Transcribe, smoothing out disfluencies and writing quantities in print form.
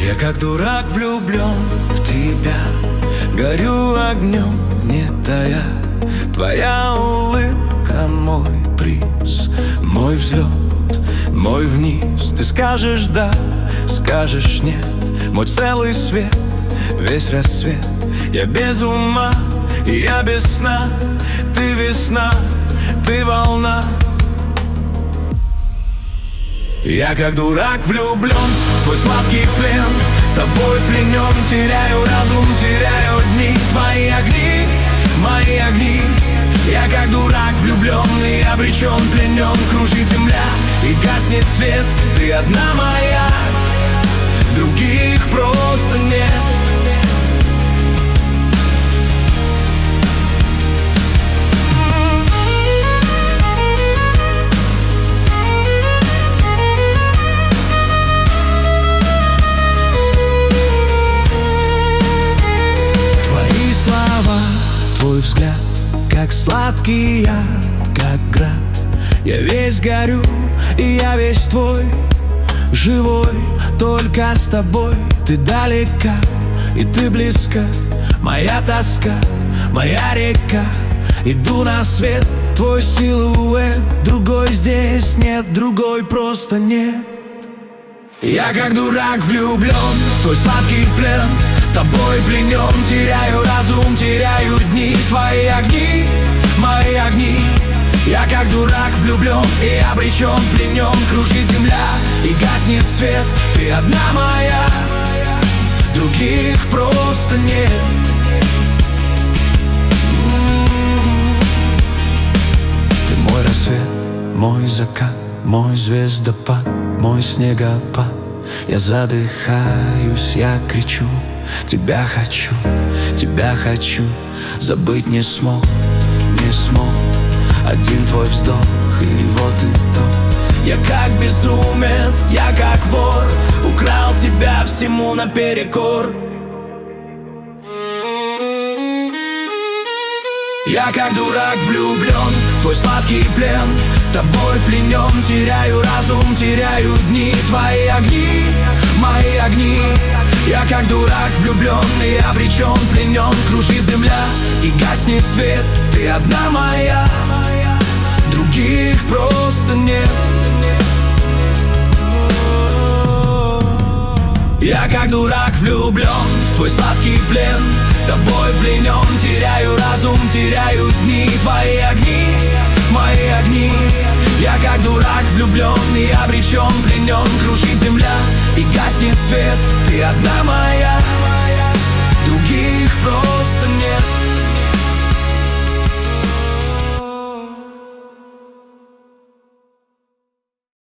Я как дурак влюблен в тебя, горю огнем, не тая. Твоя улыбка мой приз, мой взлет, мой вниз. Ты скажешь да, скажешь нет, мой целый свет, весь рассвет. Я без ума, и я без сна. Ты весна, ты волна. Я как дурак влюблен в твой сладкий плен, тобой пленен, теряю разум, теряю дни. Твои огни, мои огни. Я как дурак влюблен и обречен, пленен. Кружит земля и гаснет свет. Ты одна моя, других просто нет. Твой взгляд, как сладкий яд, как град. Я весь горю, и я весь твой, живой, только с тобой. Ты далека, и ты близка, моя тоска, моя река. Иду на свет, твой силуэт, другой здесь нет, другой просто нет. Я как дурак влюблен в твой сладкий плен, тобой пленен, теряю разум, теряю дни. Твои огни, мои огни. Я как дурак влюблен и обречен, пленен. Кружит земля и гаснет свет. Ты одна моя, других просто нет. Ты мой рассвет, мой закат, мой звездопад, мой снегопад. Я задыхаюсь, я кричу, тебя хочу, забыть не смог, не смог. Один твой вздох, и вот и то. Я как безумец, я как вор, украл тебя всему наперекор. Я как дурак влюблен в твой сладкий плен, тобой пленен, теряю разум, теряю дни. Твои огни, мои огни. Я как дурак влюблен и обречен, пленен. Кружит земля и гаснет свет. Ты одна моя, других просто нет. Я как дурак влюблен в твой сладкий плен, тобой пленен, теряю разум, теряю дни. Твои огни, мои огни. Я как дурак влюблен и обречен, пленен. Кружит земля и гаснет свет. Ты одна моя, других просто нет.